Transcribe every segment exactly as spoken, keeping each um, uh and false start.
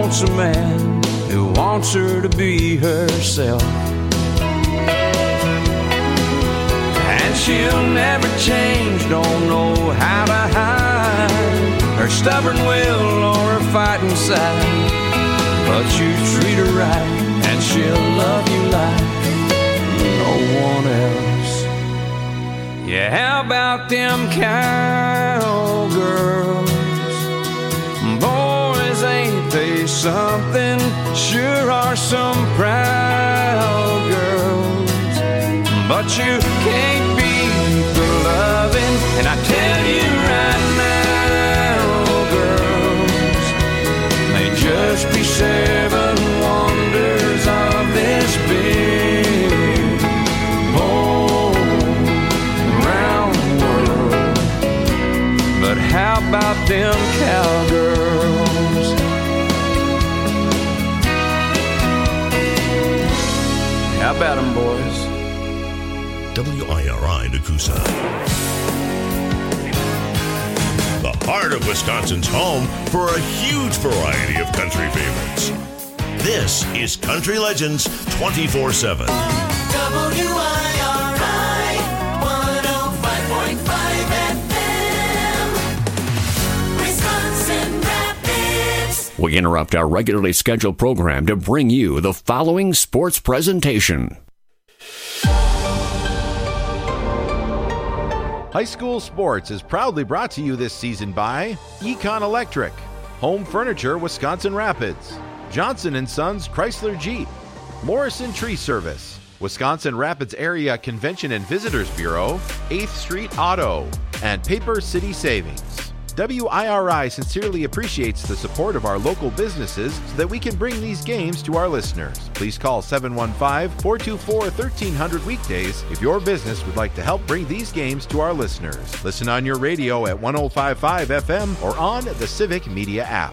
wants a man who wants her to be herself. And she'll never change, don't know how to hide her stubborn will or her fighting side. But you treat her right, and she'll love you like no one else. Yeah, how about them cowgirls? Boys, ain't they something? Sure are some proud girls. But you can't beat the loving, and I tell you right now, girls, may just be seven wonders of this big whole round world. But how about them cowgirls? How about them, boys? W I R I Nakusa. The heart of Wisconsin's home for a huge variety of country favorites. This is Country Legends twenty-four seven. W I R I one oh five point five F M, Wisconsin Rapids. We interrupt our regularly scheduled program to bring you the following sports presentation. High School Sports is proudly brought to you this season by Econ Electric, Home Furniture Wisconsin Rapids, Johnson and Sons Chrysler Jeep, Morrison Tree Service, Wisconsin Rapids Area Convention and Visitors Bureau, eighth Street Auto, and Paper City Savings. W I R I sincerely appreciates the support of our local businesses so that we can bring these games to our listeners. Please call seven one five, four two four, one three zero zero weekdays if your business would like to help bring these games to our listeners. Listen on your radio at one oh five point five F M or on the Civic Media app.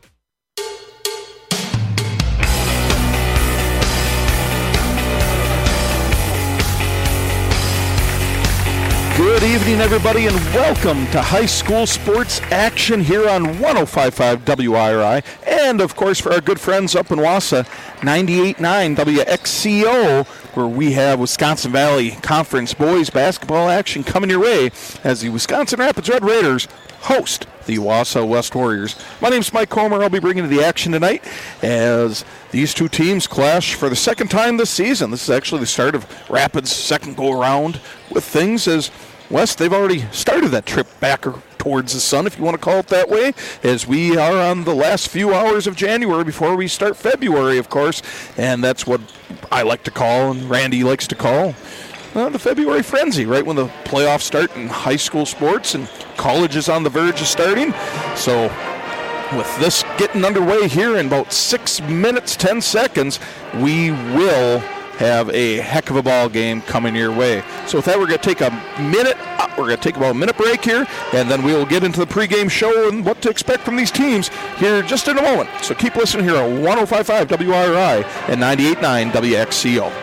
Good evening, everybody, and welcome to High School Sports Action here on one oh five point five W I R I, and, of course, for our good friends up in Wausau, ninety-eight point nine W X C O, where we have Wisconsin Valley Conference boys basketball action coming your way as the Wisconsin Rapids Red Raiders host the Wausau West Warriors. My name's Mike Comer. I'll be bringing you the action tonight as these two teams clash for the second time this season. This is actually the start of Rapids' second go-around with things as West, they've already started that trip back towards the sun, if you want to call it that way, as we are on the last few hours of January before we start February, of course, and that's what I like to call, and Randy likes to call, uh, the February frenzy, right when the playoffs start in high school sports and college is on the verge of starting. So with this getting underway here in about six minutes, ten seconds, we will have a heck of a ball game coming your way. So with that, we're going to take a minute, uh, we're going to take about a minute break here, and then we will get into the pregame show and what to expect from these teams here just in a moment. So keep listening here on one oh five point five W I R I and ninety-eight point nine W X C O.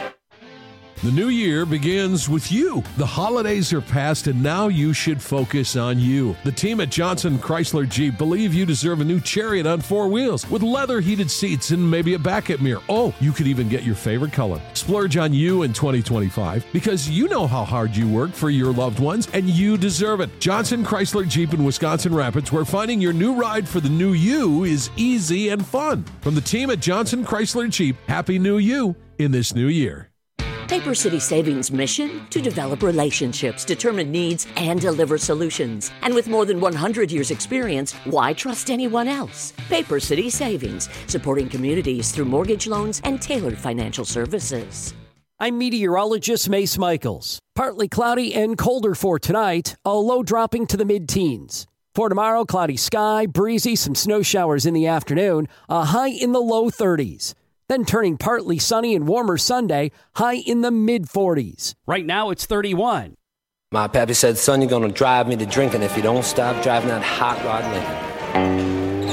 The new year begins with you. The holidays are past, and now you should focus on you. The team at Johnson Chrysler Jeep believe you deserve a new Chariot on four wheels with leather-heated seats and maybe a backup mirror. Oh, you could even get your favorite color. Splurge on you in twenty twenty-five because you know how hard you work for your loved ones, and you deserve it. Johnson Chrysler Jeep in Wisconsin Rapids, where finding your new ride for the new you is easy and fun. From the team at Johnson Chrysler Jeep, Happy New You in this new year. Paper City Savings' mission? To develop relationships, determine needs, and deliver solutions. And with more than one hundred years experience, why trust anyone else? Paper City Savings, supporting communities through mortgage loans and tailored financial services. I'm meteorologist Mace Michaels. Partly cloudy and colder for tonight, a low dropping to the mid-teens. For tomorrow, cloudy sky, breezy, some snow showers in the afternoon, a high in the low thirties. Then turning partly sunny and warmer Sunday, high in the mid-forties. Right now, it's thirty-one. My pappy said, son, you're going to drive me to drinking if you don't stop driving that hot rod Lincoln.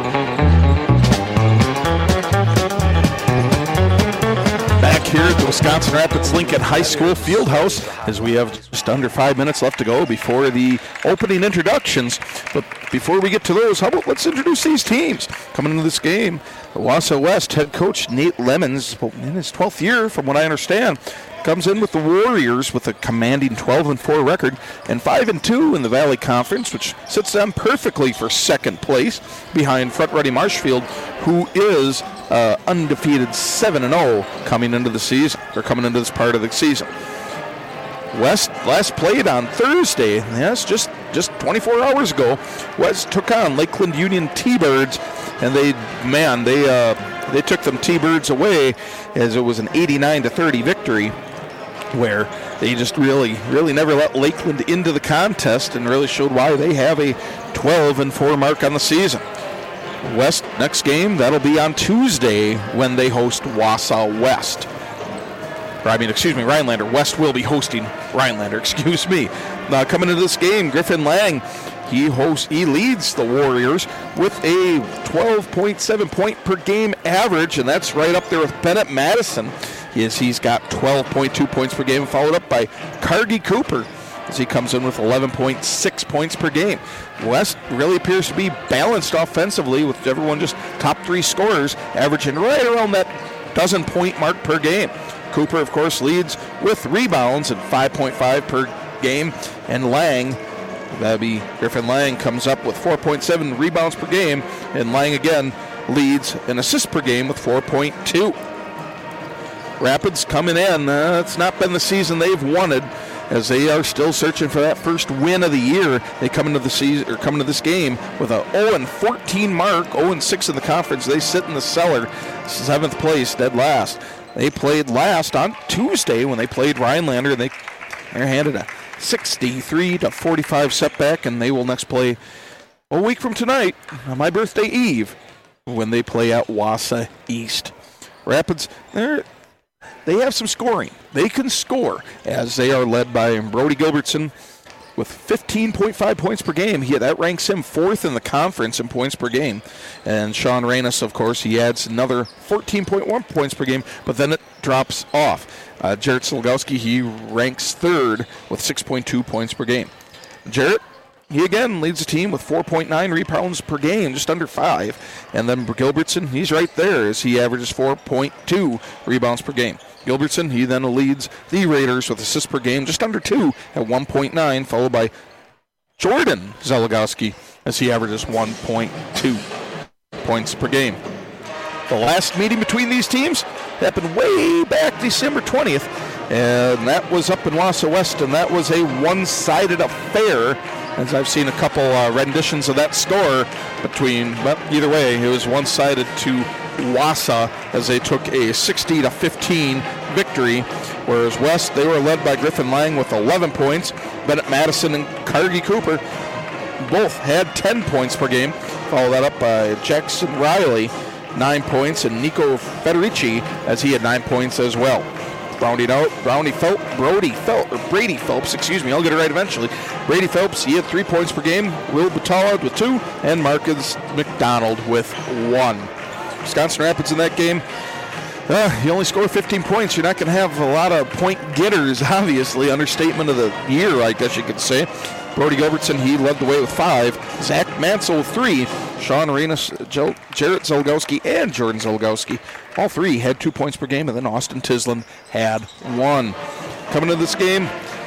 Back here at the Wisconsin Wisconsin Rapids Lincoln High School Fieldhouse as we have just under five minutes left to go before the opening introductions. But before we get to those, how about let's introduce these teams coming into this game. Wausau West head coach Nate Lemons, in his twelfth year from what I understand, comes in with the Warriors with a commanding twelve and four record and five and two in the Valley Conference, which sits them perfectly for second place behind Front Ready Marshfield, who is uh, undefeated seven and oh coming into the season, or coming into this part of the season. West last played on Thursday, yes, just just twenty-four hours ago. West took on Lakeland Union T-Birds, and they, man, they uh, they took them T-Birds away as it was an eighty-nine to thirty victory, where they just really, really never let Lakeland into the contest and really showed why they have a twelve and four mark on the season. West next game, that'll be on Tuesday when they host Wausau West. Or, I mean, excuse me, Rhinelander. West will be hosting Rhinelander, excuse me. Now, coming into this game, Griffin Lang, he hosts, he leads the Warriors with a twelve point seven point per game average, and that's right up there with Bennett Madison. Is he's got twelve point two points per game, followed up by Cargie Cooper as he comes in with eleven point six points per game. West really appears to be balanced offensively with everyone just top three scorers, averaging right around that dozen point mark per game. Cooper, of course, leads with rebounds at five point five per game, and Lang, that'd be Griffin Lang, comes up with four point seven rebounds per game, and Lang again leads in assists per game with four point two. Rapids coming in, uh, it's not been the season they've wanted, as they are still searching for that first win of the year. They come into the season, or come into this game with a oh and fourteen mark, oh and six in the conference. They sit in the cellar, seventh place, dead last. They played last on Tuesday when they played Rhinelander, and they they're handed a sixty-three to forty-five setback, and they will next play a week from tonight, on my birthday eve, when they play at Wausau East. Rapids, they're They have some scoring. They can score, as they are led by Brody Gilbertson with fifteen point five points per game. He, that ranks him fourth in the conference in points per game. And Sean Reynos, of course, he adds another fourteen point one points per game, but then it drops off. Uh, Jarrett Solgowski, he ranks third with six point two points per game. Jarrett, he again leads the team with four point nine rebounds per game, just under five. And then Gilbertson, he's right there as he averages four point two rebounds per game. Gilbertson, he then leads the Raiders with assists per game, just under two at one point nine, followed by Jordan Zelagowski as he averages one point two points per game. The last meeting between these teams happened way back December twentieth, and that was up in Wausau West, and that was a one-sided affair, as I've seen a couple uh, renditions of that score between, but either way, it was one-sided to Wausau as they took a sixty to fifteen victory, whereas West, they were led by Griffin Lang with eleven points. Bennett Madison and Cargie Cooper both had ten points per game. Follow that up by Jackson Riley, nine points, and Nico Federici as he had nine points as well. Rounding out, Brownie Phelps, Brody Phelps, or Brady Phelps, excuse me, I'll get it right eventually. Brady Phelps, he had three points per game. Will Batalla with two, and Marcus McDonald with one. Wisconsin Rapids in that game, uh, you only score fifteen points. You're not going to have a lot of point getters, obviously. Understatement of the year, I guess you could say. Brody Gilbertson, he led the way with five. Zach Mansell with three. Sean Arenas, Joe, Jarrett Zelgowski, and Jordan Zelgowski, all three had two points per game, and then Austin Tisland had one. Coming into this game,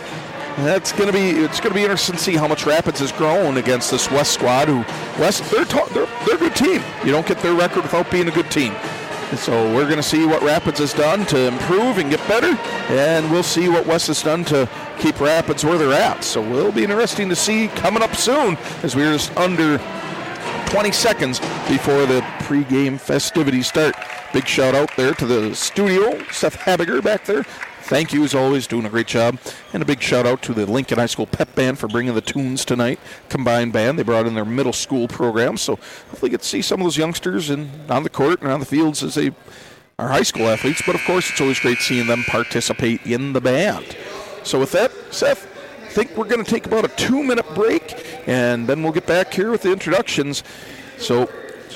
that's going to be it's going to be interesting to see how much Rapids has grown against this West squad. Who West they're ta- they're they're a good team. You don't get their record without being a good team. And so we're going to see what Rapids has done to improve and get better, and we'll see what West has done to keep Rapids where they're at. So it'll be interesting to see coming up soon, as we're just under twenty seconds before the pregame festivities start. Big shout out there to the studio, Seth Habiger back there. Thank you, as always, doing a great job. And a big shout out to the Lincoln High School Pep Band for bringing the tunes tonight. Combined band. They brought in their middle school program, so hopefully get to see some of those youngsters in, on the court and on the fields as they are high school athletes. But, of course, it's always great seeing them participate in the band. So with that, Seth, I think we're going to take about a two-minute break, and then we'll get back here with the introductions. So just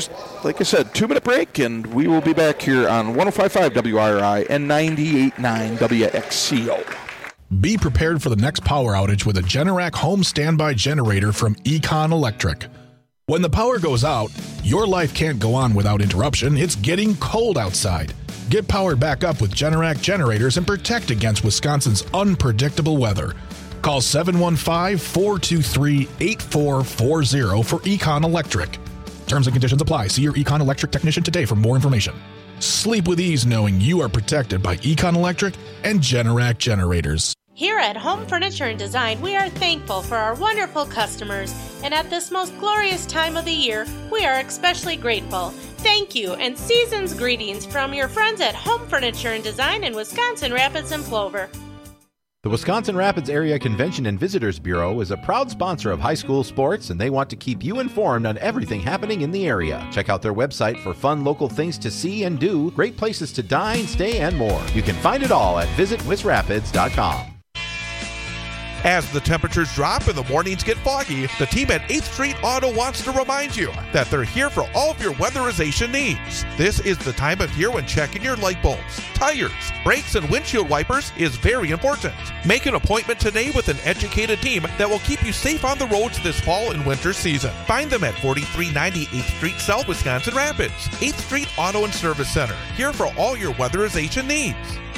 like I said, two-minute break, and we will be back here on one oh five point five W I R I and ninety-eight point nine W X C O. Be prepared for the next power outage with a Generac home standby generator from Econ Electric. When the power goes out, your life can't go on without interruption. It's getting cold outside. Get powered back up with Generac generators and protect against Wisconsin's unpredictable weather. Call seven one five, four two three, eight four four zero for Econ Electric. Terms and conditions apply. See your Econ Electric technician today for more information. Sleep with ease knowing you are protected by Econ Electric and Generac generators. Here at Home Furniture and Design, we are thankful for our wonderful customers, and at this most glorious time of the year, we are especially grateful. Thank you, and season's greetings from your friends at Home Furniture and Design in Wisconsin Rapids and Plover. The Wisconsin Rapids Area Convention and Visitors Bureau is a proud sponsor of high school sports, and they want to keep you informed on everything happening in the area. Check out their website for fun local things to see and do, great places to dine, stay, and more. You can find it all at visit wis rapids dot com. As the temperatures drop and the mornings get foggy, the team at eighth Street Auto wants to remind you that they're here for all of your weatherization needs. This is the time of year when checking your light bulbs, tires, brakes, and windshield wipers is very important. Make an appointment today with an educated team that will keep you safe on the roads this fall and winter season. Find them at forty-three ninety eighth Street South, Wisconsin Rapids. eighth Street Auto and Service Center, here for all your weatherization needs.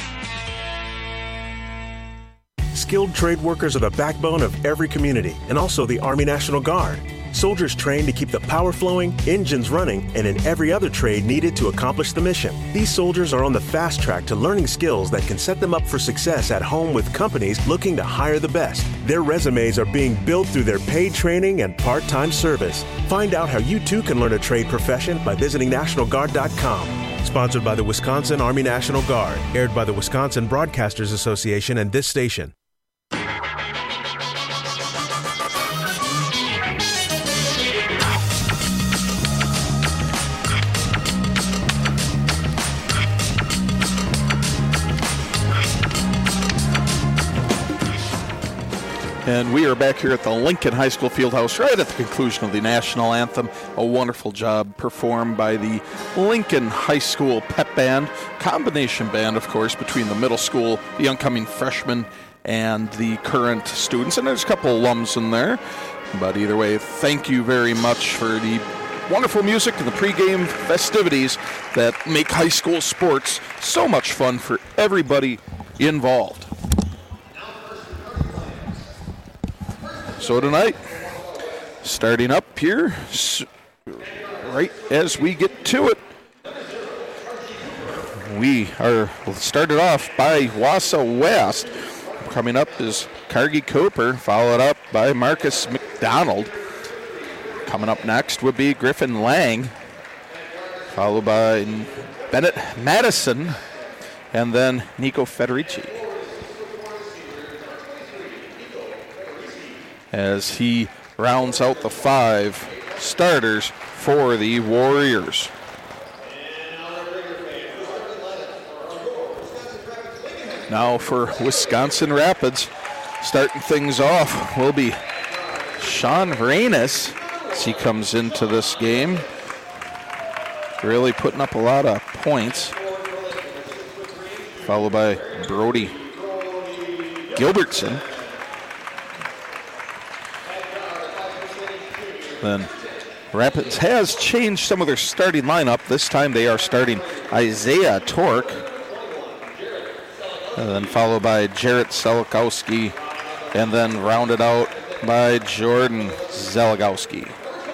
Skilled trade workers are the backbone of every community, and also the Army National Guard. Soldiers trained to keep the power flowing, engines running, and in every other trade needed to accomplish the mission. These soldiers are on the fast track to learning skills that can set them up for success at home with companies looking to hire the best. Their resumes are being built through their paid training and part-time service. Find out how you too can learn a trade profession by visiting national guard dot com. Sponsored by the Wisconsin Army National Guard. Aired by the Wisconsin Broadcasters Association and this station. And we are back here at the Lincoln High School Fieldhouse right at the conclusion of the national anthem. A wonderful job performed by the Lincoln High School Pep Band, combination band, of course, between the middle school, the oncoming freshmen, and the current students. And there's a couple alums in there. But either way, thank you very much for the wonderful music and the pregame festivities that make high school sports so much fun for everybody involved. So tonight, starting up here, right as we get to it, we are started off by Wausau West. Coming up is Cargie Cooper, followed up by Marcus McDonald. Coming up next would be Griffin Lang, followed by Bennett Madison, and then Nico Federici. As he rounds out the five starters for the Warriors. Now for Wisconsin Rapids, starting things off will be Sean Reynes as he comes into this game. Really putting up a lot of points. Followed by Brody Gilbertson. Then Rapids has changed some of their starting lineup. This time they are starting Isaiah Tork. And then followed by Jarrett Zeligowski. And then rounded out by Jordan Zeligowski.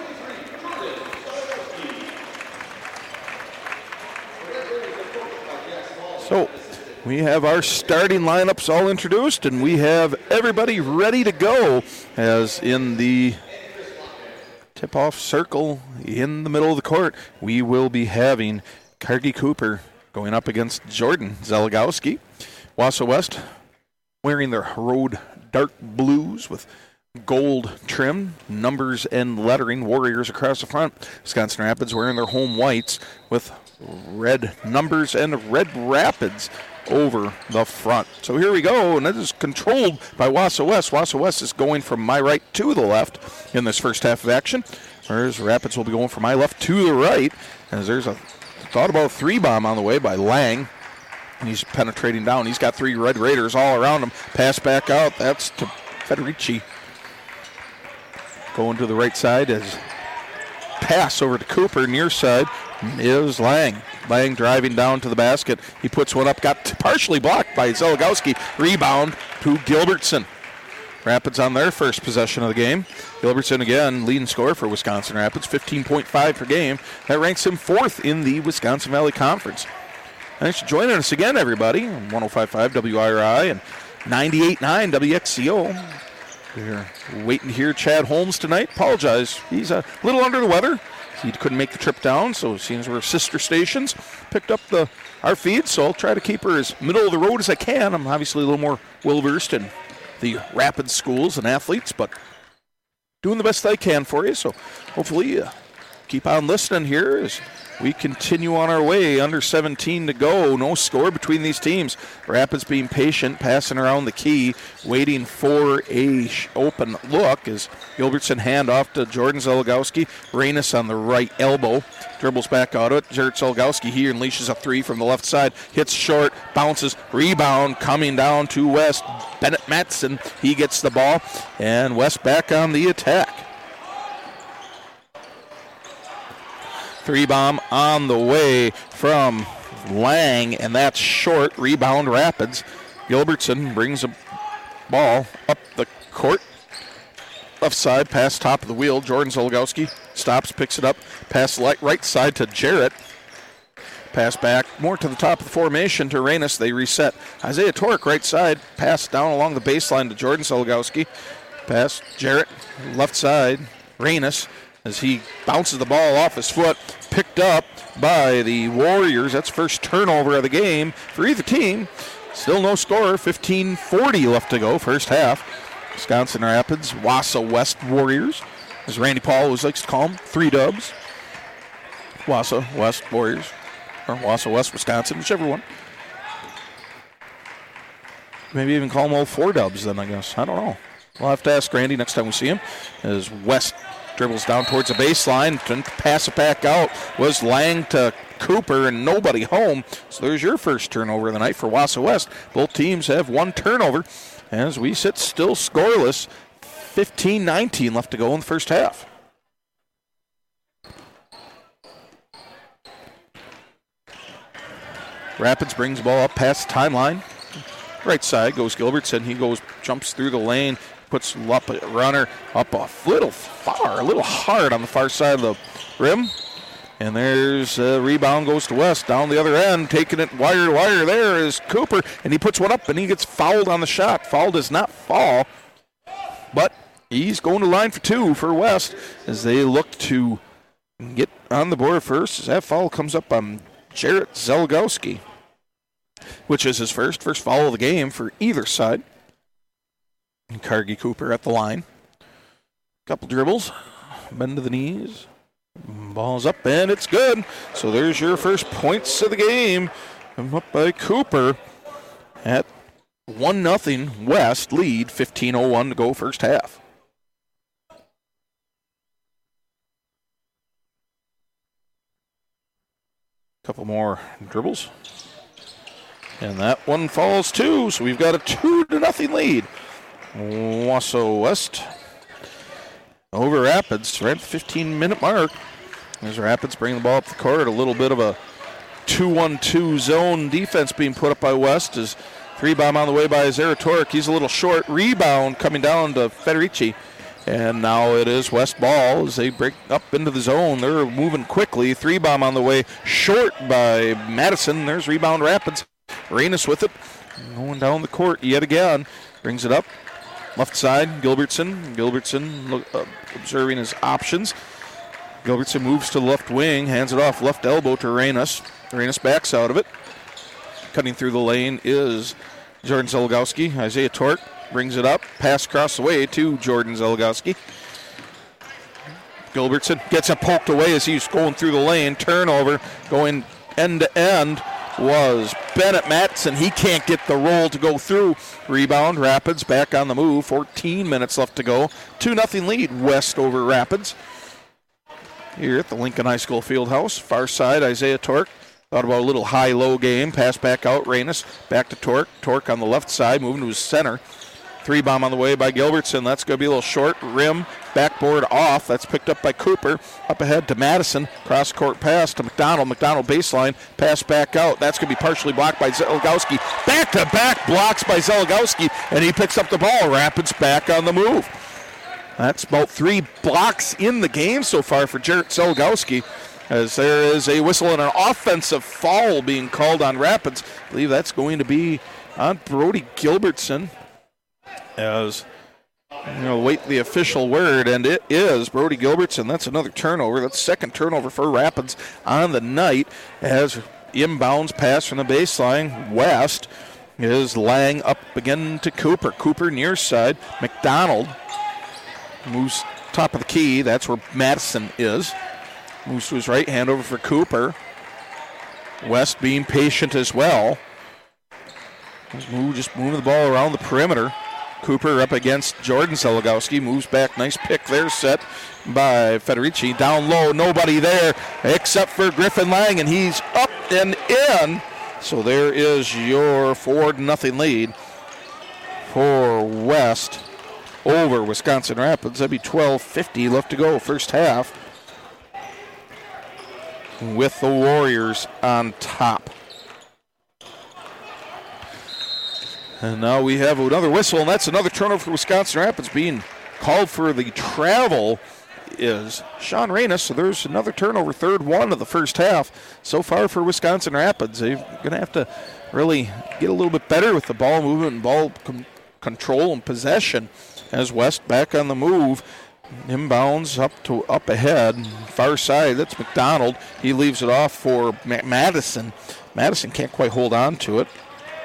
So we have our starting lineups all introduced, and we have everybody ready to go as in the tip-off circle in the middle of the court. We will be having Cargie Cooper going up against Jordan Zeligowski. Wausau West wearing their road dark blues with gold trim, numbers and lettering, Warriors across the front. Wisconsin Rapids wearing their home whites with red numbers and red Rapids over the front. So here we go, and it is controlled by Wausau West. Wausau West is going from my right to the left in this first half of action. Whereas Rapids will be going from my left to the right, as there's a thought about three bomb on the way by Lang. And he's penetrating down. He's got three Red Raiders all around him. Pass back out. That's to Federici. Going to the right side as pass over to Cooper. Near side is Lang. Lang driving down to the basket. He puts one up. Got partially blocked by Zeligowski. Rebound to Gilbertson. Rapids on their first possession of the game. Gilbertson again, leading scorer for Wisconsin Rapids, fifteen point five per game. That ranks him fourth in the Wisconsin Valley Conference. Thanks for joining us again, everybody, on one oh five point five W I R I and ninety-eight point nine W X C O. We're waiting to hear Chad Holmes tonight. Apologize. He's a little under the weather. He couldn't make the trip down, so it seems we're sister stations. Picked up the our feed, so I'll try to keep her as middle of the road as I can. I'm obviously a little more well-versed in the Rapids schools and athletes, but doing the best I can for you. So hopefully uh, keep on listening here as we continue on our way. Under seventeen to go. No score between these teams. Rapids being patient, passing around the key, waiting for a sh- open look as Gilbertson hand off to Jordan Zeligowski. Reynes on the right elbow. Dribbles back out of it. Jared Zeligowski here unleashes a three from the left side. Hits short, bounces, rebound coming down to West. Bennett Matson, he gets the ball, and West back on the attack. Three bomb on the way from Lang, and that's short. Rebound Rapids. Gilbertson brings a ball up the court. Left side, pass top of the wheel. Jordan Zeligowski stops, picks it up. Pass right side to Jarrett. Pass back more to the top of the formation to Reynes. They reset. Isaiah Torek right side. Pass down along the baseline to Jordan Zeligowski. Pass Jarrett left side. Reynes as he bounces the ball off his foot. Picked up by the Warriors. That's first turnover of the game for either team. Still no score. fifteen forty left to go, first half. Wisconsin Rapids, Wausau West Warriors, as Randy Paul always likes to call them, three dubs. Wausau West Warriors, or Wausau West Wisconsin, whichever one. Maybe even call them all four dubs then, I guess. I don't know. We'll have to ask Randy next time we see him. As West dribbles down towards the baseline, to pass it back out was Lang to Cooper and nobody home. So there's your first turnover of the night for Wausau West. Both teams have one turnover as we sit still scoreless. fifteen nineteen left to go in the first half. Rapids brings the ball up past the timeline. Right side goes Gilbertson. He goes, jumps through the lane, puts up a runner up a little far, a little hard on the far side of the rim. And there's a rebound, goes to West. Down the other end, taking it wire to wire. There is Cooper, and he puts one up, and he gets fouled on the shot. Foul does not fall, but he's going to line for two for West as they look to get on the board first. As that foul comes up on Jarrett Zeligowski, which is his first, first foul of the game for either side. And Cargie Cooper at the line. Couple dribbles, bend to the knees. Ball's up, and it's good. So there's your first points of the game. I'm up by Cooper at one nothing West lead, fifteen oh one to go first half. Couple more dribbles. And that one falls too, so we've got a two to nothing lead. Wausau West over Rapids right at the fifteen minute mark. As Rapids bring the ball up the court, a little bit of a two one two zone defense being put up by West. As three bomb on the way by Isaiah Torek. He's a little short. Rebound coming down to Federici. And now it is West ball as they break up into the zone. They're moving quickly. Three bomb on the way. Short by Madison. There's rebound Rapids. Reynes with it. Going down the court yet again. Brings it up. Left side, Gilbertson. Gilbertson look, uh, observing his options. Gilbertson moves to the left wing, hands it off left elbow to Reynes. Reynes backs out of it. Cutting through the lane is Jordan Zeligowski. Isaiah Torek brings it up. Pass across the way to Jordan Zeligowski. Gilbertson gets it poked away as he's going through the lane. Turnover going end to end was Bennett Matson. He can't get the roll to go through. Rebound, Rapids back on the move. fourteen minutes left to go. two nothing lead, West over Rapids. here at the Lincoln High School Fieldhouse. Far side, Isaiah Torque. Thought about a little high-low game. Pass back out, Rainus. Back to Torque. Torque on the left side, moving to his center. Three bomb on the way by Gilbertson. That's going to be a little short. Rim, backboard off. That's picked up by Cooper. Up ahead to Madison. Cross-court pass to McDonald. McDonald baseline. Pass back out. That's going to be partially blocked by Zeligowski. Back-to-back blocks by Zeligowski, and he picks up the ball. Rapids back on the move. That's about three blocks in the game so far for Jarrett Zeligowski, as there is a whistle and an offensive foul being called on Rapids. I believe that's going to be on Brody Gilbertson. As you know, wait the official word, and it is Brody Gilbertson. That's another turnover. That's second turnover for Rapids on the night. As inbounds pass from the baseline, West is Lang up again to Cooper. Cooper near side. McDonald moves top of the key. That's where Madison is. Moves to his right, hand over for Cooper. West being patient as well. Move, just moving the ball around the perimeter. Cooper up against Jordan Zeligowski. Moves back. Nice pick there set by Federici. Down low. Nobody there except for Griffin Lang, and he's up and in. So there is your four to nothing lead for West over Wisconsin Rapids. That'd be twelve fifty left to go, first half, with the Warriors on top. And now we have another whistle, and that's another turnover for Wisconsin Rapids. Being called for the travel is Sean Rainus, so there's another turnover, third one of the first half so far for Wisconsin Rapids. They're going to have to really get a little bit better with the ball movement and ball com- control and possession, as West back on the move. Inbounds up to up ahead, far side. That's McDonald. He leaves it off for Ma- Madison. Madison can't quite hold on to it.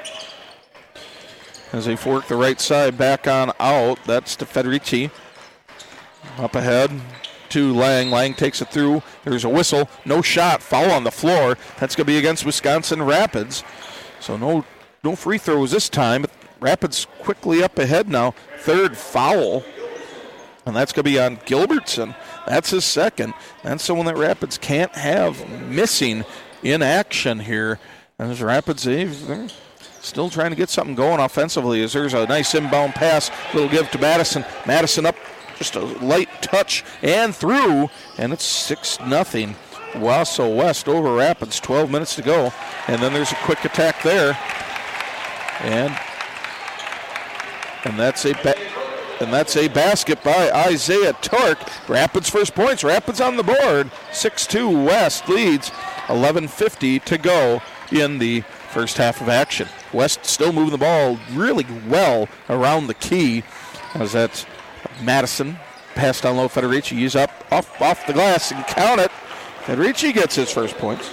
As they fork the right side back on out, that's to Federici. Up ahead to Lang. Lang takes it through. There's a whistle. No shot. Foul on the floor. That's going to be against Wisconsin Rapids. So no, no free throws this time. But Rapids quickly up ahead now. Third foul. And that's going to be on Gilbertson. That's his second. That's someone that Rapids can't have missing in action here. And as Rapids, they're still trying to get something going offensively, as there's a nice inbound pass. Little give to Madison. Madison up, just a light touch and through. And it's six nothing. Wausau West over Rapids. twelve minutes to go. And then there's a quick attack there. And, and that's a... Ba- And that's a basket by Isaiah Torque. Rapids first points. Rapids on the board. six two West leads. eleven fifty to go in the first half of action. West still moving the ball really well around the key. As that's Madison. Pass down low. Federici. He's up off, off the glass and count it. Federici gets his first points.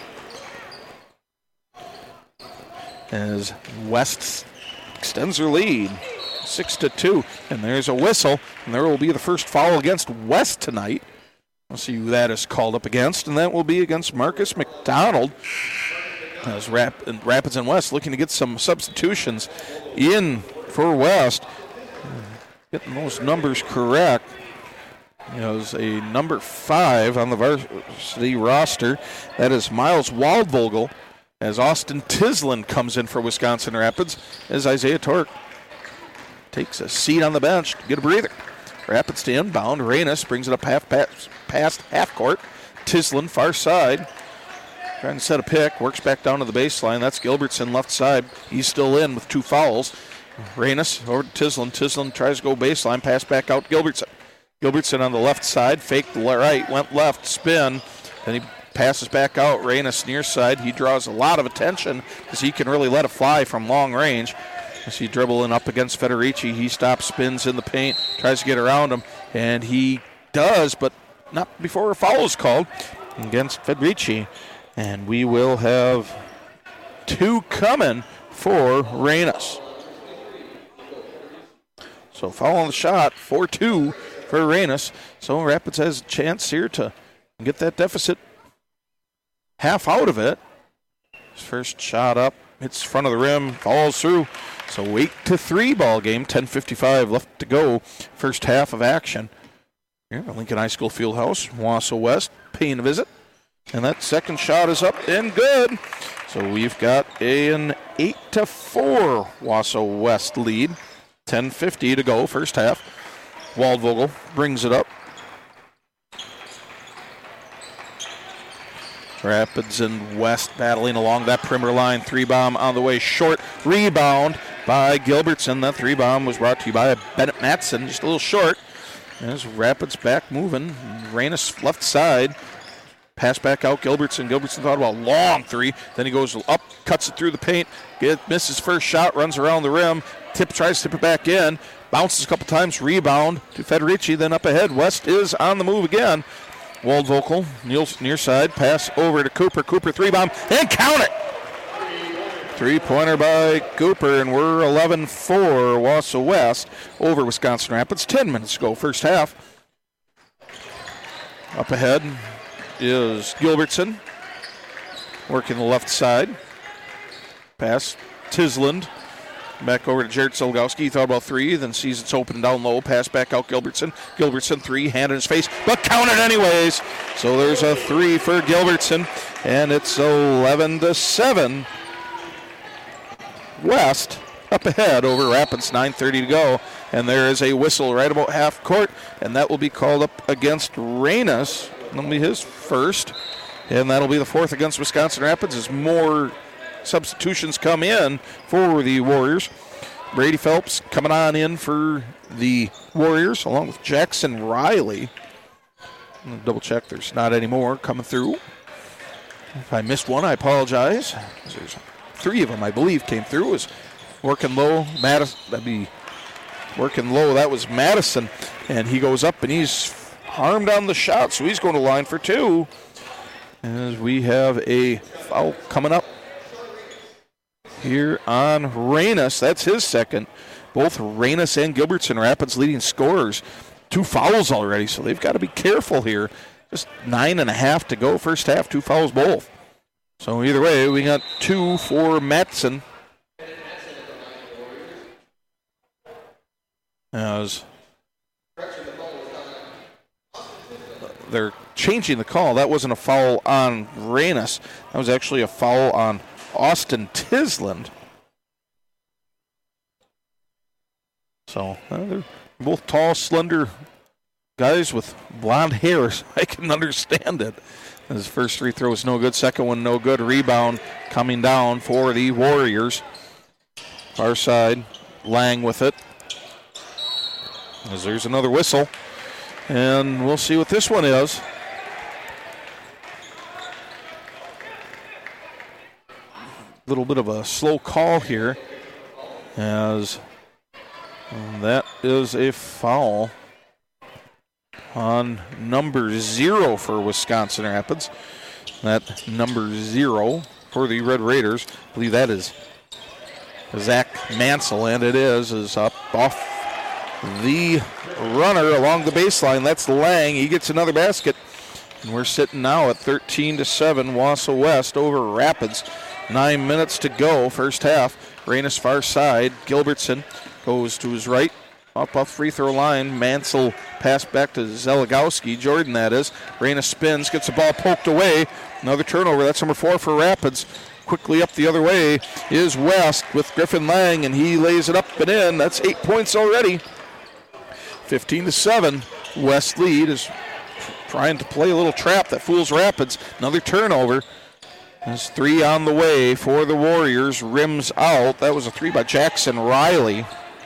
As West extends their lead. Six to two, and there's a whistle, and there will be the first foul against West tonight. We'll see who that is called up against, and that will be against Marcus McDonald. As Rap- Rapids and West looking to get some substitutions in for West. Getting those numbers correct. There's a number five on the varsity roster. That is Miles Waldvogel, as Austin Tislin comes in for Wisconsin Rapids, as Isaiah Torque takes a seat on the bench to get a breather. Rapids to inbound. Rainus brings it up half pass, past half court. Tislin far side. Trying to set a pick. Works back down to the baseline. That's Gilbertson left side. He's still in with two fouls. Rainus over to Tislin. Tislin tries to go baseline. Pass back out to Gilbertson. Gilbertson on the left side. Faked right. Went left. Spin. Then he passes back out. Rainus near side. He draws a lot of attention because he can really let it fly from long range. As he dribbling up against Federici, he stops, spins in the paint, tries to get around him, and he does, but not before a foul is called against Federici. And we will have two coming for Rainus. So foul on the shot, four two for Rainus. So Rapids has a chance here to get that deficit half out of it. His first shot up, hits front of the rim, falls through. So eight to three ball game, ten fifty-five left to go, first half of action. here at Lincoln High School Fieldhouse. Wausau West paying a visit. And that second shot is up and good. So we've got an eight to four Wausau West lead. ten fifty to go, first half. Waldvogel brings it up. Rapids and West battling along that perimeter line. Three bomb on the way short. Rebound by Gilbertson. That three bomb was brought to you by Bennett Matson. Just a little short. As Rapids back moving. Reynes left side. Pass back out, Gilbertson. Gilbertson thought about a long three. Then he goes up, cuts it through the paint, get, misses first shot, runs around the rim, tip tries to tip it back in, bounces a couple times, rebound to Federici, then up ahead. West is on the move again. Waldvogel, Niels near side, pass over to Cooper. Cooper three bomb, and count it! Three-pointer by Cooper, and we're eleven four Wausau West over Wisconsin Rapids. Ten minutes to go, first half. Up ahead is Gilbertson, working the left side. Pass, Tisland, back over to Jared Solgowski. He thought about three, then sees it's open down low. Pass back out, Gilbertson. Gilbertson, three, hand in his face, but count it anyways. So there's a three for Gilbertson, and it's eleven to seven. West up ahead over Rapids, nine thirty to go. And there is a whistle right about half court, and that will be called up against Reynes. That'll be his first, and that'll be the fourth against Wisconsin Rapids as more substitutions come in for the Warriors. Brady Phelps coming on in for the Warriors along with Jackson Riley. I'm gonna double check there's not any more coming through. If I missed one, I apologize. There's three of them, I believe, came through. It was working low. Madison, that'd be working low. That was Madison, and he goes up and he's harmed on the shot, so he's going to line for two. As we have a foul coming up here on Reynes. That's his second. Both Reynes and Gilbertson, Rapids leading scorers. Two fouls already, so they've got to be careful here. Just nine and a half to go, first half, two fouls both. So either way, we got two for Matson. As they're changing the call. That wasn't a foul on Reynes. That was actually a foul on Austin Tisland. So uh, they're both tall, slender guys with blonde hair, so I can understand it. His first free throw is no good. Second one no good. Rebound coming down for the Warriors. Far side, Lang with it. As there's another whistle. And we'll see what this one is. A little bit of a slow call here, as that is a foul on number zero for Wisconsin Rapids. That number zero for the Red Raiders, I believe that is Zach Mansell, and it is, is up off the runner along the baseline. That's Lang. He gets another basket. And we're sitting now at thirteen to seven, Wausau West over Rapids. Nine minutes to go, first half. Reynes far side. Gilbertson goes to his right, up off free throw line. Mansell pass back to Zeligowski. Jordan, that is. Reynes spins, gets the ball poked away. Another turnover. That's number four for Rapids. Quickly up the other way is West with Griffin Lang, and he lays it up and in. That's eight points already. fifteen to seven. West lead is trying to play a little trap that fools Rapids. Another turnover. There's three on the way for the Warriors. Rims out. That was a three by Jackson Riley.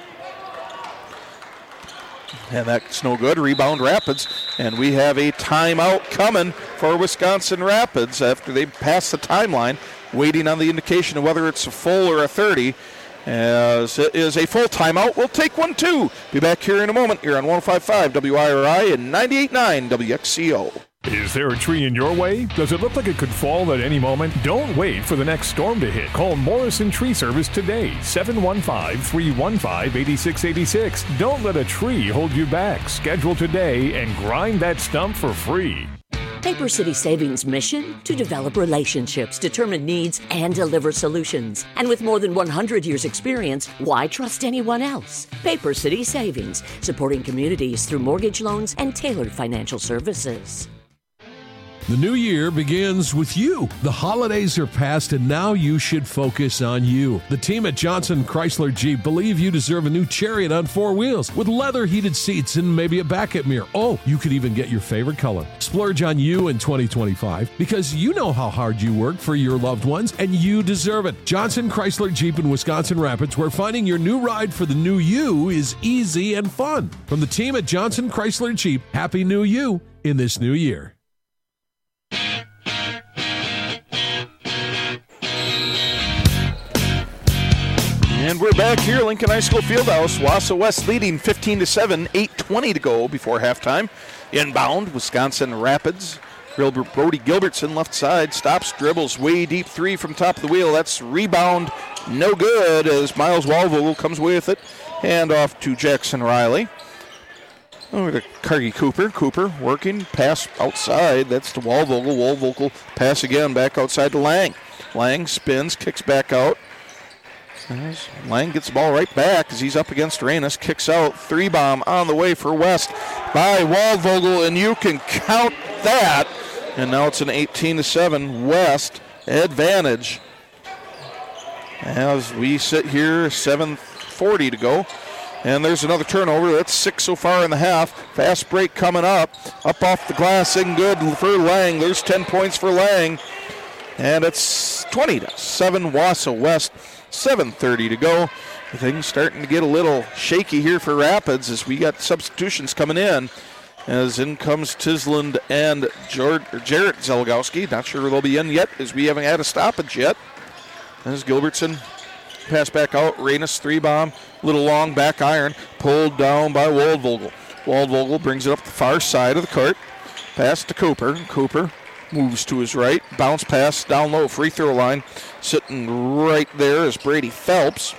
And that's no good. Rebound Rapids. And we have a timeout coming for Wisconsin Rapids after they pass the timeline, waiting on the indication of whether it's a full or a thirty. As it is a full timeout, we'll take one too. Be back here in a moment here on one oh five point five W I R I and ninety-eight point nine W X C O. Is there a tree in your way? Does it look like it could fall at any moment? Don't wait for the next storm to hit. Call Morrison Tree Service today, seven one five, three one five, eight six eight six. Don't let a tree hold you back. Schedule today and grind that stump for free. Paper City Savings' mission? To develop relationships, determine needs, and deliver solutions. And with more than one hundred years experience, why trust anyone else? Paper City Savings, supporting communities through mortgage loans and tailored financial services. The new year begins with you. The holidays are past and now you should focus on you. The team at Johnson Chrysler Jeep believe you deserve a new Chariot on four wheels with leather heated seats and maybe a backup mirror. Oh, you could even get your favorite color. Splurge on you in twenty twenty-five because you know how hard you work for your loved ones and you deserve it. Johnson Chrysler Jeep in Wisconsin Rapids, where finding your new ride for the new you is easy and fun. From the team at Johnson Chrysler Jeep, Happy New You in this new year. And we're back here, Lincoln High School Fieldhouse. Wausau West leading fifteen to seven, eight twenty to go before halftime. Inbound, Wisconsin Rapids. Gilbert, Brody Gilbertson, left side, stops, dribbles, way deep three from top of the wheel. That's rebound, no good, as Miles Walvogel comes away with it. Hand off to Jackson Riley. Over to Cargie Cooper. Cooper working, pass outside. That's to Walvogel. Walvogel pass again, back outside to Lang. Lang spins, kicks back out. Lang gets the ball right back as he's up against Reynes. Kicks out. Three bomb on the way for West by Walvogel, and you can count that. And now it's an eighteen to seven West advantage. As we sit here, seven forty to go. And there's another turnover. That's six so far in the half. Fast break coming up. Up off the glass and good for Lang. There's ten points for Lang. And it's twenty to seven Wausau West. seven thirty to go. Things starting to get a little shaky here for Rapids as we got substitutions coming in. As in comes Tisland and Jarrett Zelgowski. Not sure they'll be in yet as we haven't had a stoppage yet. As Gilbertson pass back out. Reynes three bomb. Little long back iron. Pulled down by Waldvogel. Waldvogel brings it up the far side of the court. Pass to Cooper. Cooper moves to his right. Bounce pass down low. Free throw line. Sitting right there is Brady Phelps.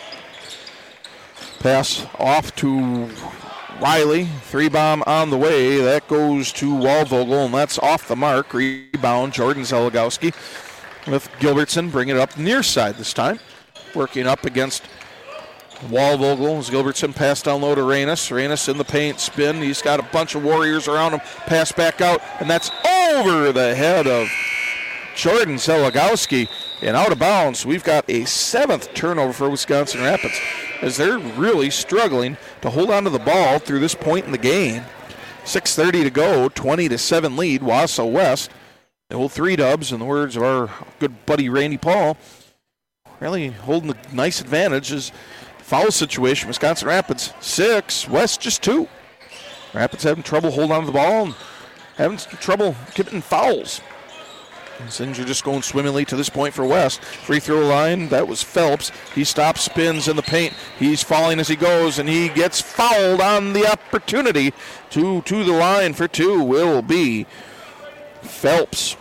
Pass off to Riley. Three bomb on the way. That goes to Walvogel, and that's off the mark. Rebound, Jordan Zelgowski with Gilbertson. Bring it up near side this time. Working up against Walvogel as Gilbertson pass down low to Reynes. Reynes in the paint, spin. He's got a bunch of Warriors around him. Pass back out, and that's over the head of Jordan Zelgowski and out of bounds. We've got a seventh turnover for Wisconsin Rapids as they're really struggling to hold on to the ball through this point in the game. six thirty to go, twenty to seven lead, Wausau West. The old three dubs, in the words of our good buddy Randy Paul, really holding a nice advantage. As foul situation, Wisconsin Rapids six, West just two. Rapids having trouble holding on to the ball and having trouble getting fouls. Things are just going swimmingly to this point for West. Free throw line, that was Phelps. He stops, spins in the paint. He's falling as he goes, and he gets fouled on the opportunity. To, to the line for two will be Phelps.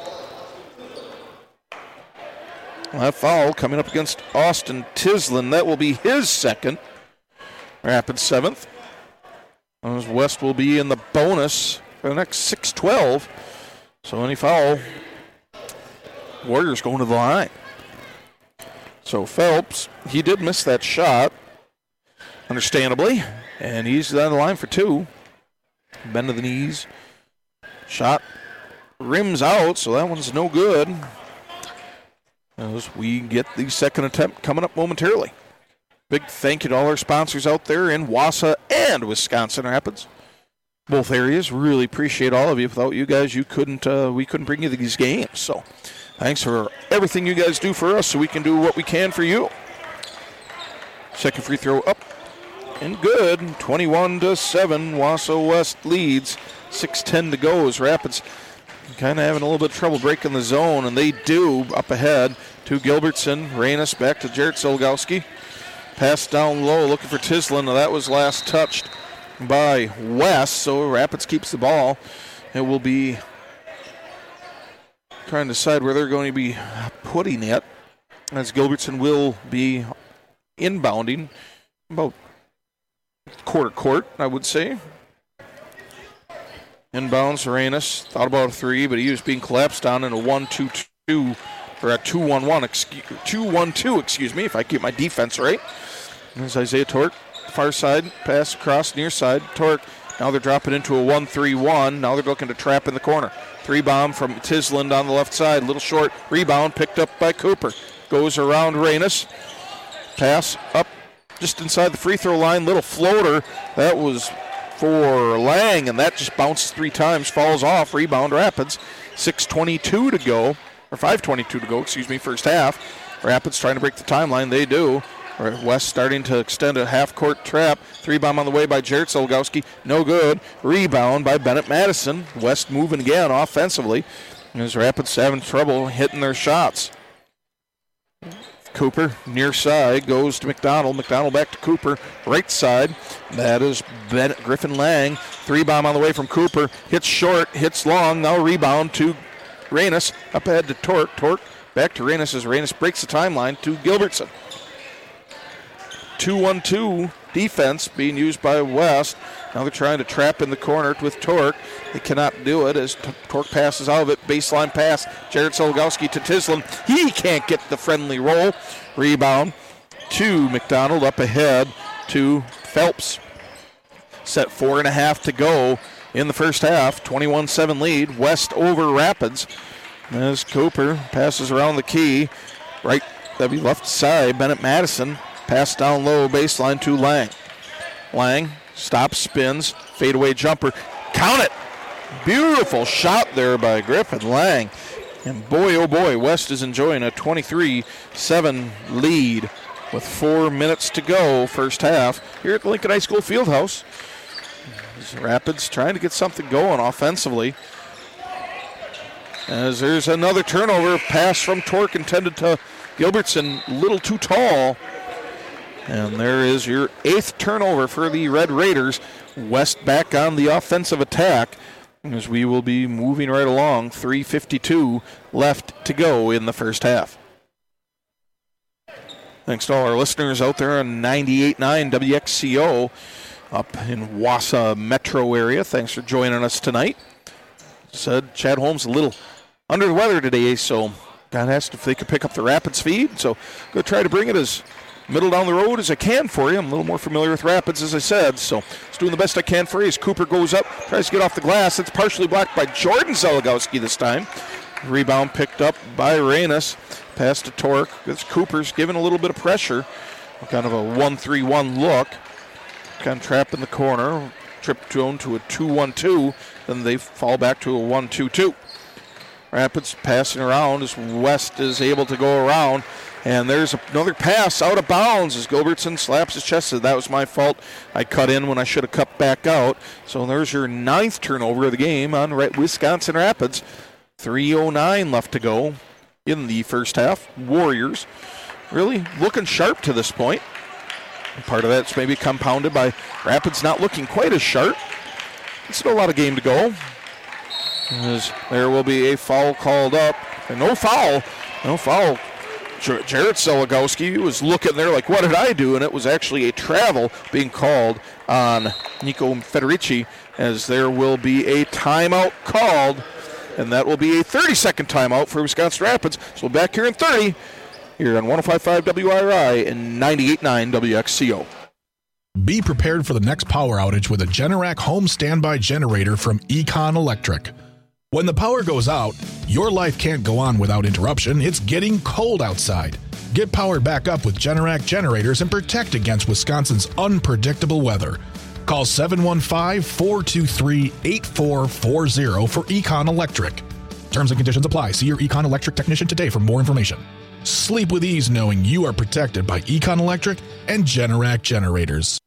That foul coming up against Austin Tisland. That will be his second. Rapids seventh. As West will be in the bonus for the next six twelve. So any foul, Warriors going to the line. So Phelps, he did miss that shot, understandably, and he's on the line for two. Bend to the knees. Shot rims out, so that one's no good. As we get the second attempt coming up momentarily. Big thank you to all our sponsors out there in Wausau and Wisconsin Rapids. Both areas, really appreciate all of you. Without you guys, you couldn't. Uh, we couldn't bring you these games. So, thanks for everything you guys do for us, so we can do what we can for you. Second free throw up and good. twenty-one to seven. Wausau West leads. six ten to go as Rapids kind of having a little bit of trouble breaking the zone, and they do up ahead to Gilbertson. Reynes back to Jarrett Zelgowski. Pass down low, looking for Tisland. Now that was last touched by West, so Rapids keeps the ball. It will be trying to decide where they're going to be putting it, as Gilbertson will be inbounding about quarter court, I would say. Inbounds, Arenas thought about a three, but he was being collapsed on in a one two two, or a two one one, two one two, excuse me, if I keep my defense right. There's Isaiah Torque, far side, pass across near side. Torque, now they're dropping into a one three one. Now they're looking to trap in the corner. Three bomb from Tisland on the left side, little short rebound picked up by Cooper. Goes around Arenas. Pass up just inside the free throw line, little floater. That was for Lang, and that just bounces three times, falls off, rebound Rapids. six twenty-two to go, or five twenty-two to go, excuse me, first half. Rapids trying to break the timeline, they do. West starting to extend a half-court trap. Three bomb on the way by Jarrett Solgowski, no good. Rebound by Bennett Madison. West moving again offensively, as Rapids having trouble hitting their shots. Cooper, near side, goes to McDonald. McDonald back to Cooper, right side. That is Bennett Griffin Lang. Three bomb on the way from Cooper. Hits short, hits long. Now rebound to Reynes. Up ahead to Torque. Torque back to Reynes as Reynes breaks the timeline to Gilbertson. two one two defense being used by West. Now they're trying to trap in the corner with Torque. They cannot do it as T- Torque passes out of it. Baseline pass. Jared Solgowski to Tisland. He can't get the friendly roll. Rebound to McDonald up ahead to Phelps. Set four and a half to go in the first half. twenty-one seven lead. West over Rapids. As Cooper passes around the key. Right, that'd be left side. Bennett Madison. Pass down low, baseline to Lang. Lang stops, spins, fadeaway jumper. Count it! Beautiful shot there by Griffin Lang. And boy, oh boy, West is enjoying a twenty-three seven lead with four minutes to go, first half, here at the Lincoln High School Fieldhouse. Rapids trying to get something going offensively. As there's another turnover, pass from Torque intended to Gilbertson, little too tall. And there is your eighth turnover for the Red Raiders. West back on the offensive attack as we will be moving right along. three fifty-two left to go in the first half. Thanks to all our listeners out there on ninety-eight point nine W X C O up in Wausau metro area. Thanks for joining us tonight. Said Chad Holmes a little under the weather today, so got asked if they could pick up the Rapids feed. So go try to bring it as middle down the road as I can for you. I'm a little more familiar with Rapids, as I said, so just doing the best I can for you as Cooper goes up, tries to get off the glass. It's partially blocked by Jordan Zeligowski this time. Rebound picked up by Reynes. Pass to Torque. It's Cooper's giving a little bit of pressure. Kind of a one three one look. Kind of trapped in the corner. Trip zone to a two one two. Then they fall back to a one two two. Rapids passing around as West is able to go around. And there's another pass out of bounds as Gilbertson slaps his chest. Said, that was my fault. I cut in when I should have cut back out. So there's your ninth turnover of the game on Wisconsin Rapids. three oh nine left to go in the first half. Warriors really looking sharp to this point. And part of that's maybe compounded by Rapids not looking quite as sharp. It's still a lot of game to go. As there will be a foul called up. And no foul. No foul. Jared Zeligowski was looking there like, what did I do? And it was actually a travel being called on Nico Federici, as there will be a timeout called, and that will be a thirty-second timeout for Wisconsin Rapids. So back here in thirty, here on one oh five point five W I R I and ninety-eight point nine W X C O. Be prepared for the next power outage with a Generac home standby generator from Econ Electric. When the power goes out, your life can't go on without interruption. It's getting cold outside. Get powered back up with Generac generators and protect against Wisconsin's unpredictable weather. Call seven one five, four two three, eight four four zero for Econ Electric. Terms and conditions apply. See your Econ Electric technician today for more information. Sleep with ease knowing you are protected by Econ Electric and Generac generators.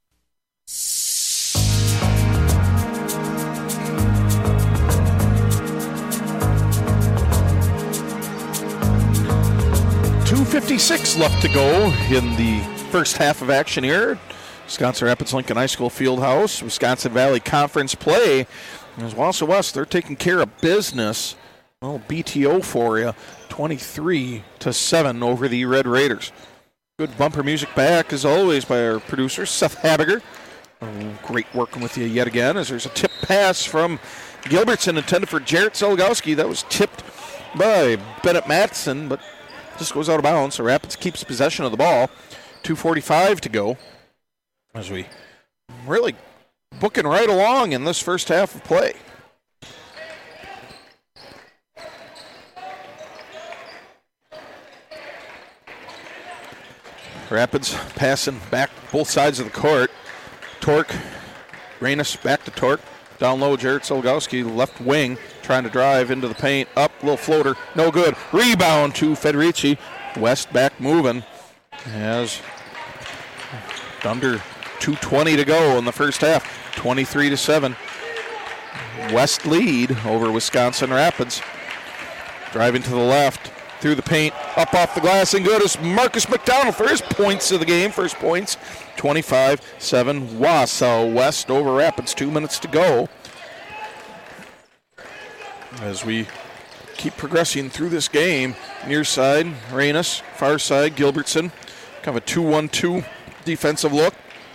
two fifty-six left to go in the first half of action here. Wisconsin Rapids Lincoln High School Fieldhouse, Wisconsin Valley Conference play. As Wausau West, they're taking care of business. Well, B T O for you, twenty-three to seven over the Red Raiders. Good bumper music back, as always, by our producer, Seth Habiger. Oh, great working with you yet again, as there's a tip pass from Gilbertson intended for Jarrett Zeligowski. That was tipped by Bennett Matson, but just goes out of bounds. So Rapids keeps possession of the ball. two forty-five to go as we really booking right along in this first half of play. Rapids passing back both sides of the court. Torque, Reynes back to Torque. Down low, Jarrett Zeligowski, left wing, trying to drive into the paint. Up, little floater, no good. Rebound to Federici. West back moving. Has under two twenty to go in the first half. twenty-three to seven. West lead over Wisconsin Rapids. Driving to the left, through the paint, up off the glass, and good as Marcus McDonald for his points of the game. First points, twenty-five seven. Wausau West over Rapids, two minutes to go. As we keep progressing through this game, near side, Reynes, far side, Gilbertson. Kind of a two one two defensive look.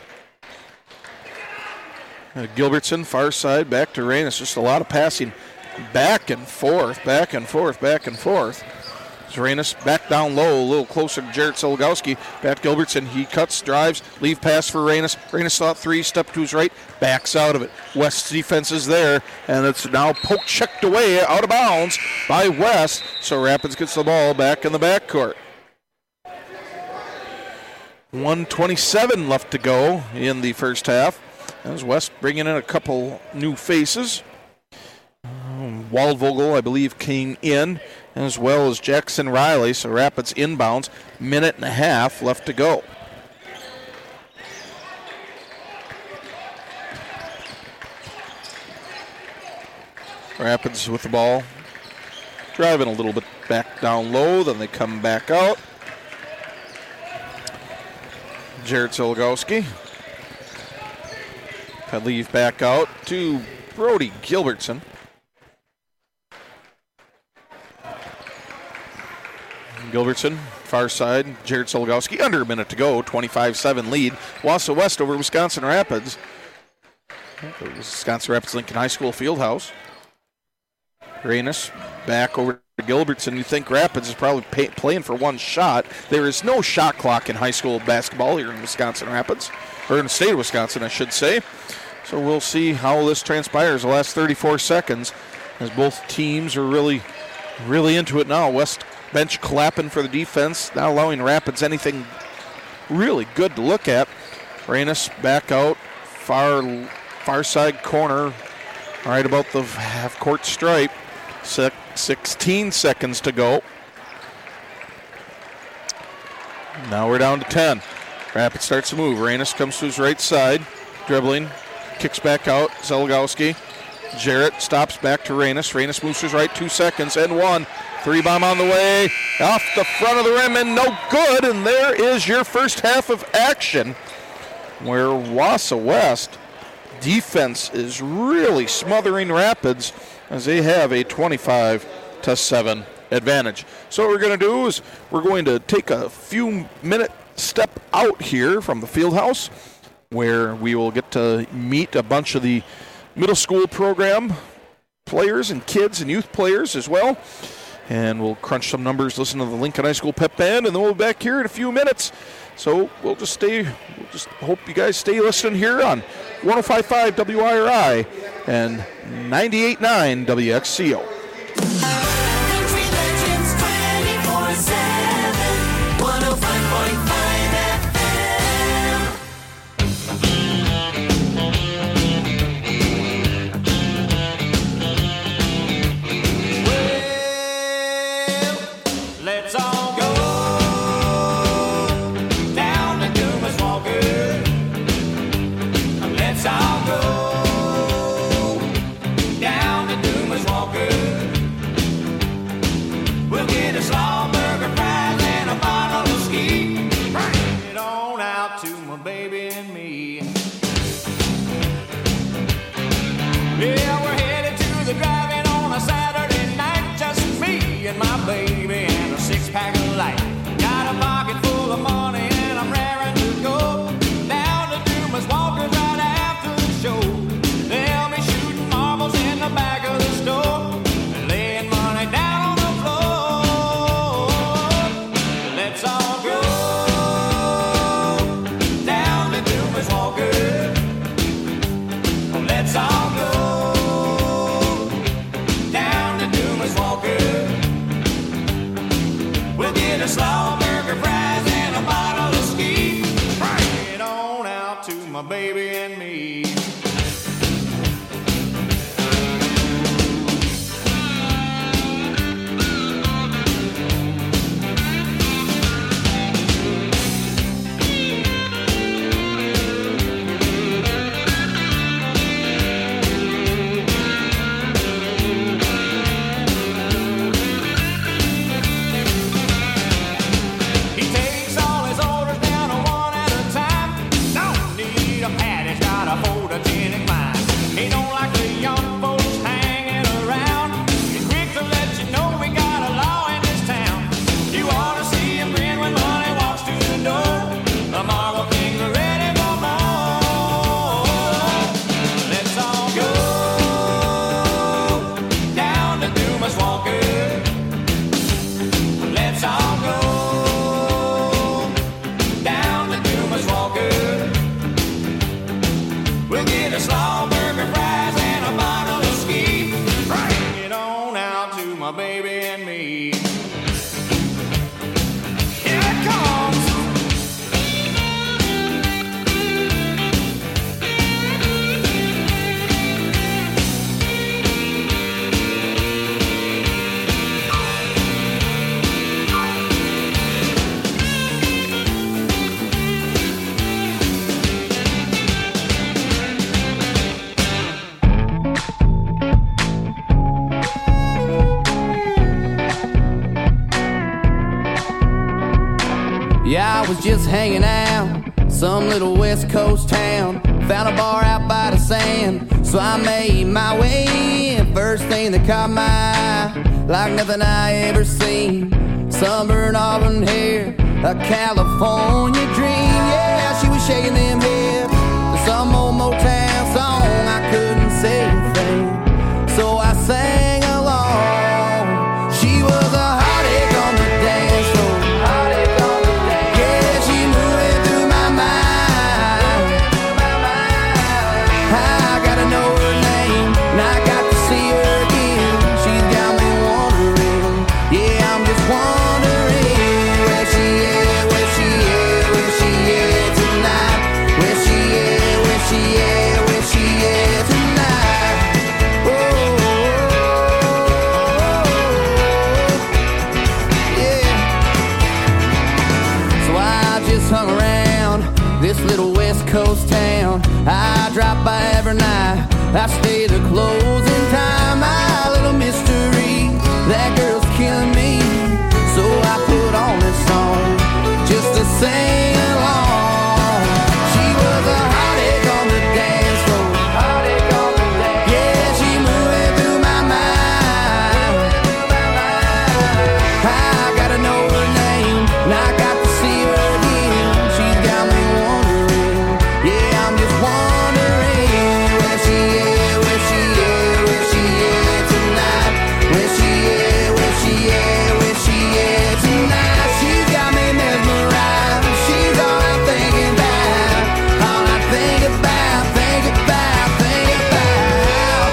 Uh, Gilbertson, far side, back to Reynes. Just a lot of passing back and forth, back and forth, back and forth. Reynes back down low, a little closer to Jarrett Zeligowski. Back to Gilbertson. He cuts, drives, leave pass for Reynes. Reynes thought three, step to his right, backs out of it. West's defense is there, and it's now poke checked away out of bounds by West. So Rapids gets the ball back in the backcourt. one twenty-seven left to go in the first half. As West bringing in a couple new faces. Um, Waldvogel, I believe, came in, as well as Jackson Riley. So Rapids inbounds, minute and a half left to go. Rapids with the ball, driving a little bit back down low, then they come back out. Jarrett Zeligowski. I leave back out to Brody Gilbertson. Gilbertson, far side, Jarrett Zeligowski, under a minute to go, twenty-five seven lead. Wausau West over Wisconsin Rapids. The Wisconsin Rapids Lincoln High School Fieldhouse. Reynes back over to Gilbertson. You think Rapids is probably pay, playing for one shot. There is no shot clock in high school basketball here in Wisconsin Rapids, or in the state of Wisconsin, I should say. So we'll see how this transpires the last thirty-four seconds, as both teams are really, really into it now. West bench clapping for the defense, not allowing Rapids anything really good to look at. Reynes back out, far far side corner, right about the half-court stripe. sixteen seconds to go. Now we're down to ten. Rapids starts to move. Reynes comes to his right side, dribbling, kicks back out. Zeligowski. Jarrett stops back to Reynes. Reynes moves to his right, two seconds, and one. Three bomb on the way, off the front of the rim, and no good. And there is your first half of action, where Wausau West defense is really smothering Rapids as they have a twenty-five to seven advantage. So what we're going to do is we're going to take a few minute step out here from the field house, where we will get to meet a bunch of the middle school program players and kids and youth players as well. And we'll crunch some numbers, listen to the Lincoln High School pep band, and then we'll be back here in a few minutes. So we'll just stay, we'll just hope you guys stay listening here on one oh five point five W I R I and ninety-eight point nine W X C O. Country Legends twenty-four seven, one oh five point five F M. Let's all go down to Dumas Walker. Let's all go down to Dumas Walker. slaw burger, fries, and a bottle of ski. Bring it on out to my baby and me. Yeah, I was just hanging out, some little West Coast town. Found a bar out by the sand, so I made my way in. First thing that caught my eye, like nothing I ever seen. Sunburned auburn hair, a California dream. Yeah, she was shaking them hips to some old Motown song. I couldn't say a thing, so I sang along. She was a heartache on the dance floor. This little West Coast town I drop by every night. I stay the closing time. My little mystery, that girl's killing me. So I put on this song just to sing along. She was a heartache on the dance floor. Heartache on the dance. Yeah, she moving through my mind. I gotta know her name, and I got to see her again. She's got me wondering. Yeah, I'm just wondering where she is, where she is, where she is tonight. Where she is, where she is, where she is tonight. She's got me mesmerized. She's all I'm thinking about. All I think about, think about, think about.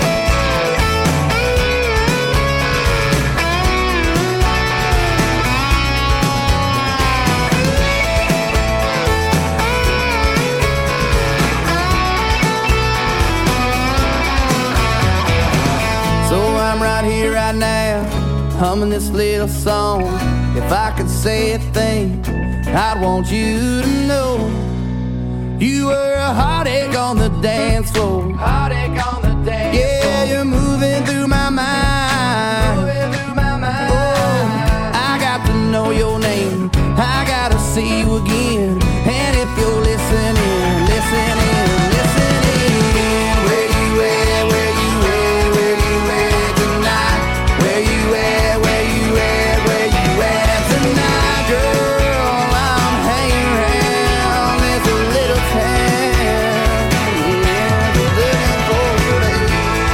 So I'm right here, right now, humming this little song. If I could say a thing, I'd want you to know you were a heartache on the dance floor. Heartache on the dance floor. Yeah, you're moving through my mind. Moving through my mind. Oh, I got to know your name. I gotta see you again. And if you're listening, listening, listening, where you at, where you at, where you at tonight? Where you at, where you at, where you at tonight? Girl, I'm hanging around this little town. Yeah, looking for you.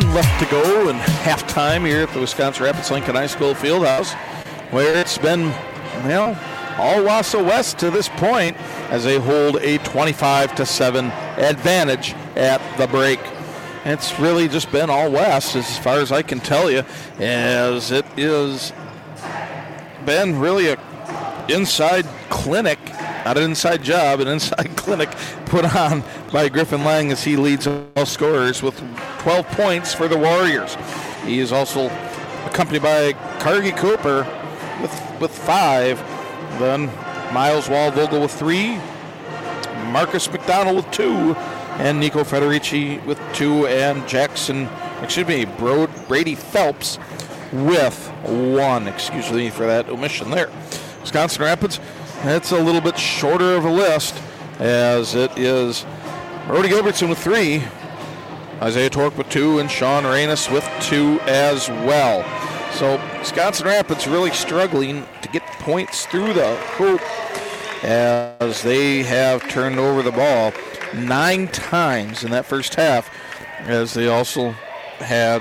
left to go in halftime here at the Wisconsin Rapids Lincoln High School Fieldhouse, where it's been, well, all Wausau West to this point as they hold a twenty-five to seven advantage at the break. It's really just been all West as far as I can tell you, as it is been really a inside clinic, not an inside job, an inside clinic put on by Griffin Lang as he leads all scorers with twelve points for the Warriors. He is also accompanied by Cargie Cooper with, with five. Then Miles Waldvogel with three, Marcus McDonald with two, and Nico Federici with two, and Jackson, excuse me, Bro- Brady Phelps with one. Excuse me for that omission there. Wisconsin Rapids, that's a little bit shorter of a list, as it is Brody Gilbertson with three, Isaiah Torque with two, and Sean Reynes with two as well. So Wisconsin Rapids really struggling to get points through the hoop as they have turned over the ball nine times in that first half, as they also had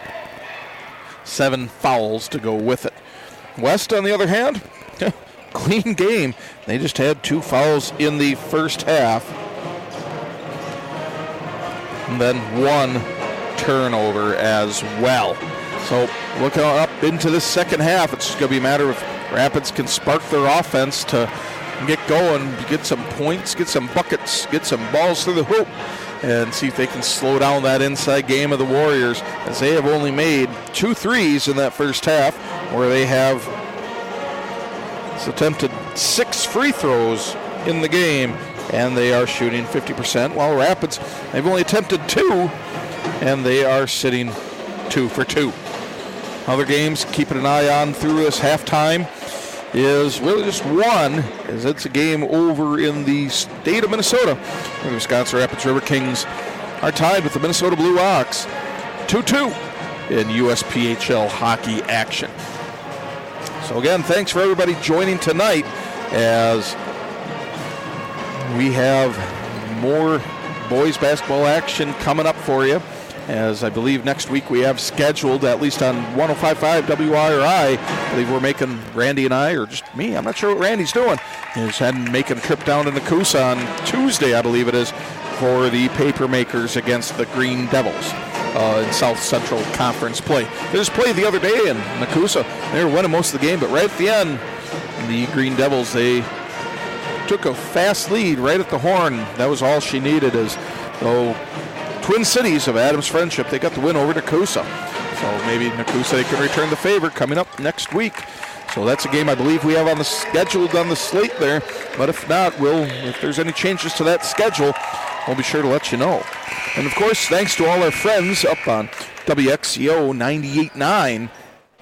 seven fouls to go with it. West, on the other hand, clean game. They just had two fouls in the first half, and then one turnover as well. So looking up into the second half, it's going to be a matter of Rapids can spark their offense to get going, get some points, get some buckets, get some balls through the hoop, and see if they can slow down that inside game of the Warriors, as they have only made two threes in that first half, where they have attempted six free throws in the game, and they are shooting fifty percent, while Rapids, they've only attempted two, and they are sitting two for two. Other games keeping an eye on through this halftime is really just one, as it's a game over in the state of Minnesota, where the Wisconsin Rapids River Kings are tied with the Minnesota Blue Ox two two in U S P H L hockey action. So again, thanks for everybody joining tonight, as we have more boys basketball action coming up for you, as I believe next week we have scheduled, at least on one oh five point five W I R I. I believe we're making, Randy and I, or just me, I'm not sure what Randy's doing. He's heading, making a trip down to Nakusa on Tuesday, I believe it is, for the Paper Makers against the Green Devils uh, in South Central Conference play. They just played the other day in Nakusa. They were winning most of the game, but right at the end, the Green Devils, they took a fast lead right at the horn. That was all she needed, as though Twin Cities of Adams Friendship, they got the win over Nakusa. So maybe Nakusa, they can return the favor coming up next week. So that's a game I believe we have on the scheduled on the slate there. But if not, we'll, if there's any changes to that schedule, we'll be sure to let you know. And of course, thanks to all our friends up on W X C O ninety-eight point nine,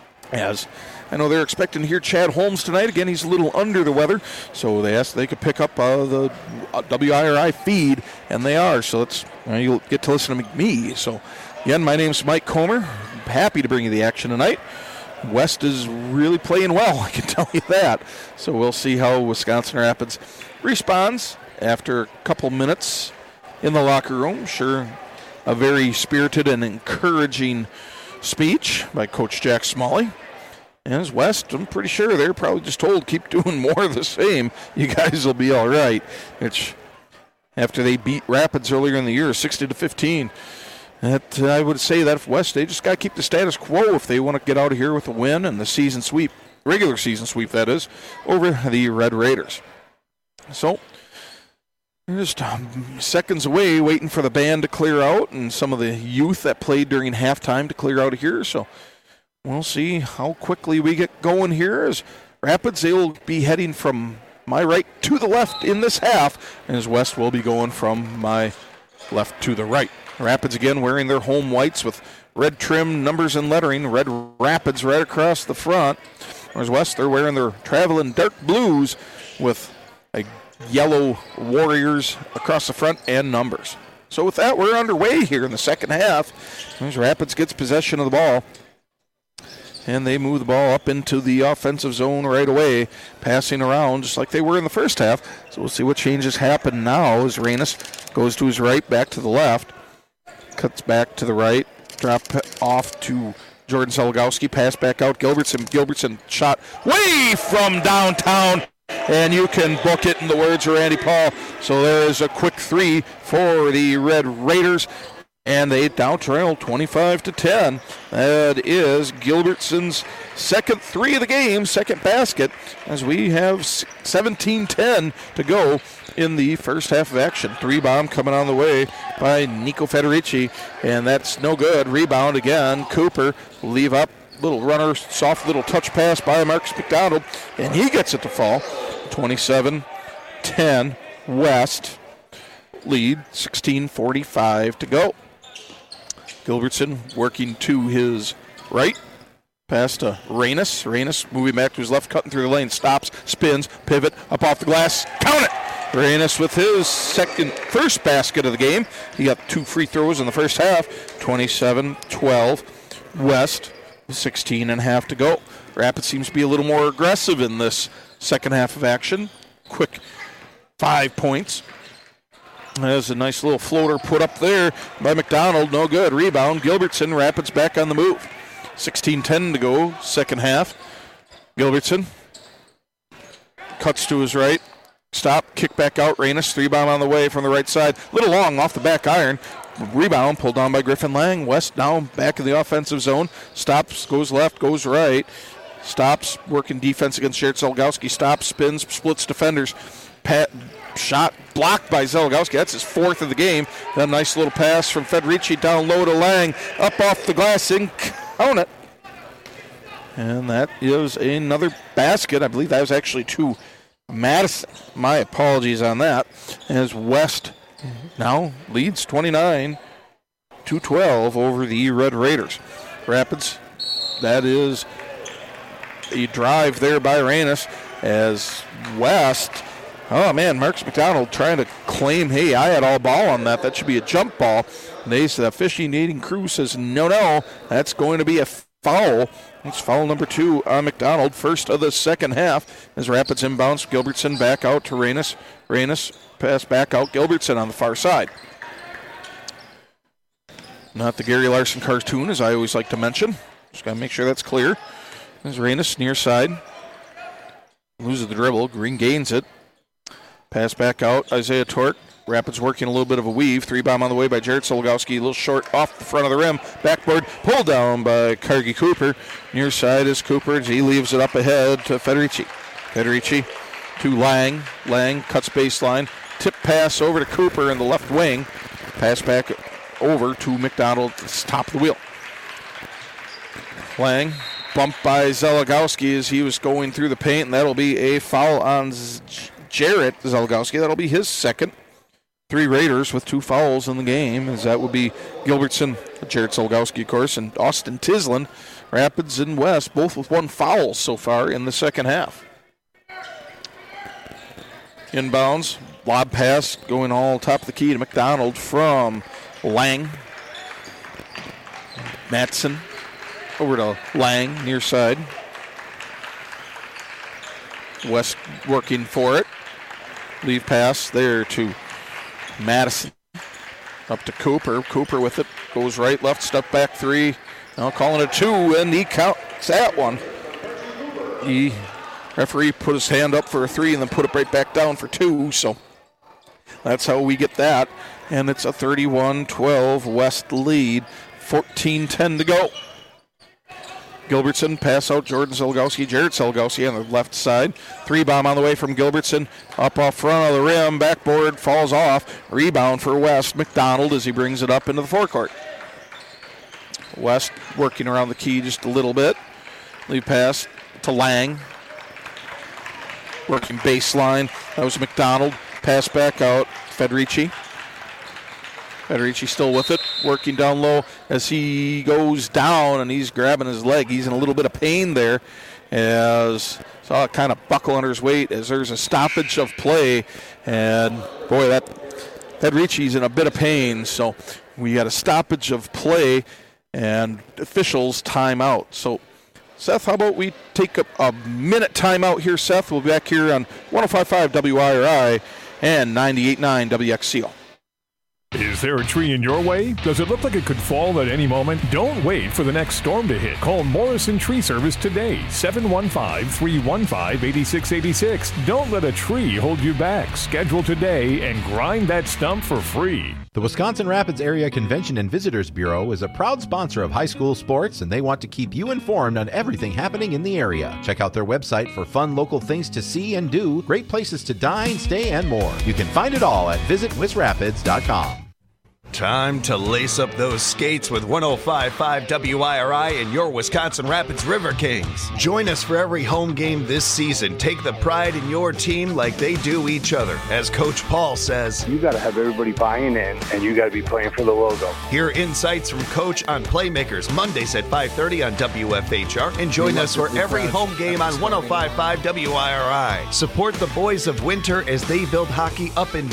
as I know they're expecting to hear Chad Holmes tonight. Again, he's a little under the weather, so they asked they could pick up uh, the W I R I feed, and they are. So it's, you know, you'll get to listen to me. So again, my name's Mike Comer. I'm happy to bring you the action tonight. West is really playing well, I can tell you that. So we'll see how Wisconsin Rapids responds after a couple minutes in the locker room. Sure, a very spirited and encouraging speech by Coach Jack Smalley. As West, I'm pretty sure they're probably just told, keep doing more of the same. You guys will be all right. Which, after they beat Rapids earlier in the year, sixty to fifteen, that, uh, I would say that if West, they just got to keep the status quo if they want to get out of here with a win and the season sweep, regular season sweep that is, over the Red Raiders. So, they're just um, seconds away waiting for the band to clear out and some of the youth that played during halftime to clear out of here. So, we'll see how quickly we get going here. As Rapids, they will be heading from my right to the left in this half, and as West will be going from my left to the right. Rapids again wearing their home whites with red trim numbers and lettering, red Rapids right across the front. Whereas West, they're wearing their traveling dark blues with a yellow Warriors across the front and numbers. So with that, we're underway here in the second half. As Rapids gets possession of the ball, and they move the ball up into the offensive zone right away, passing around just like they were in the first half. So we'll see what changes happen now as Reynes goes to his right, back to the left, cuts back to the right, Drop off to Jordan Zeligowski. Pass back out. Gilbertson. Gilbertson shot way from downtown. And you can book it in the words of Randy Paul. So there is a quick three for the Red Raiders. And they now trail twenty-five to ten. That is Gilbertson's second three of the game, second basket, as we have seventeen ten to go in the first half of action. Three bomb coming on the way by Nico Federici, and that's no good. Rebound again. Cooper leave up. Little runner, soft little touch pass by Marcus McDonald, and he gets it to fall. twenty-seven ten West lead, sixteen forty-five to go. Gilbertson working to his right. Pass to Reynes. Reynes moving back to his left, cutting through the lane. Stops, spins, pivot, up off the glass. Count it! Reynes with his second, first basket of the game. He got two free throws in the first half. twenty-seven twelve West, sixteen and a half to go. Rapids seems to be a little more aggressive in this second half of action. Quick five points. There's a nice little floater put up there by McDonald. No good. Rebound. Gilbertson. Rapids back on the move. sixteen ten to go. Second half. Gilbertson cuts to his right. Stop. Kick back out. Reynes. Three bomb on the way from the right side. Little long off the back iron. Rebound pulled down by Griffin Lang. West now back in the offensive zone. Stops. Goes left. Goes right. Stops. Working defense against Jared Zeligowski. Stops. Spins. Splits defenders. Pat. Shot blocked by Zeligowski. That's his fourth of the game. Then a nice little pass from Federici down low to Lang. Up off the glass and count it. And that is another basket. I believe that was actually to Madison. My apologies on that. As West now leads twenty-nine to twelve over the Red Raiders. Rapids, that is a drive there by Reynes as West. Oh, man, Marcus McDonald trying to claim, hey, I had all ball on that. That should be a jump ball. And they, the officiating crew says, no, no, that's going to be a foul. That's foul number two on McDonald, first of the second half. As Rapids inbounds, Gilbertson back out to Reynes. Reynes pass back out, Gilbertson on the far side. Not the Gary Larson cartoon, as I always like to mention. Just got to make sure that's clear. There's Reynes near side. Loses the dribble. Green gains it. Pass back out, Isaiah Tork. Rapids working a little bit of a weave. Three bomb on the way by Jared Zeligowski. A little short off the front of the rim. Backboard pulled down by Cargie Cooper. Near side is Cooper as he leaves it up ahead to Federici. Federici to Lang. Lang cuts baseline. Tip pass over to Cooper in the left wing. Pass back over to McDonald. Top of the wheel. Lang bumped by Zeligowski as he was going through the paint, and that'll be a foul on Z- Jarrett Zeligowski. That'll be his second. Three Raiders with two fouls in the game, as that would be Gilbertson, Jarrett Zeligowski, of course, and Austin Tislin. Rapids and West both with one foul so far in the second half. Inbounds, lob pass going all top of the key to McDonald from Lang. Matson over to Lang, near side. West working for it. Leave pass there to Madison. Up to Cooper. Cooper with it. Goes right, left, step back three. Now calling it two, and he counts that one. The referee put his hand up for a three and then put it right back down for two, so that's how we get that. And it's a thirty-one twelve West lead. fourteen ten to go. Gilbertson, pass out Jordan Zeligowski, Jared Zeligowski on the left side. Three bomb on the way from Gilbertson. Up off front of the rim, backboard falls off. Rebound for West. McDonald as he brings it up into the forecourt. West working around the key just a little bit. Lead pass to Lang. Working baseline. That was McDonald. Pass back out. Federici. Federici still with it, working down low as he goes down and he's grabbing his leg. He's in a little bit of pain there as saw it kind of buckle under his weight as there's a stoppage of play. And boy, that Federici's in a bit of pain. So we got a stoppage of play and officials timeout. So Seth, how about we take a, a minute timeout here, Seth? We'll be back here on one oh five point five W I R I and ninety-eight point nine W X C O. Is Is there a tree in your way? Does it look like it could fall at any moment? Don't wait for the next storm to hit. Call Morrison Tree Service today, seven one five, three one five, eight six eight six. Don't let a tree hold you back. Schedule today and grind that stump for free. The Wisconsin Rapids Area Convention and Visitors Bureau is a proud sponsor of high school sports, and they want to keep you informed on everything happening in the area. Check out their website for fun local things to see and do, great places to dine, stay, and more. You can find it all at visit wis rapids dot com. Time to lace up those skates with one oh five point five W I R I and your Wisconsin Rapids River Kings. Join us for every home game this season. Take the pride in your team like they do each other. As Coach Paul says, you got to have everybody buying in, and you got to be playing for the logo. Hear insights from Coach on Playmakers Mondays at five thirty on W F H R. And join us for every home game on one oh five point five W I R I. Support the boys of winter as they build hockey up and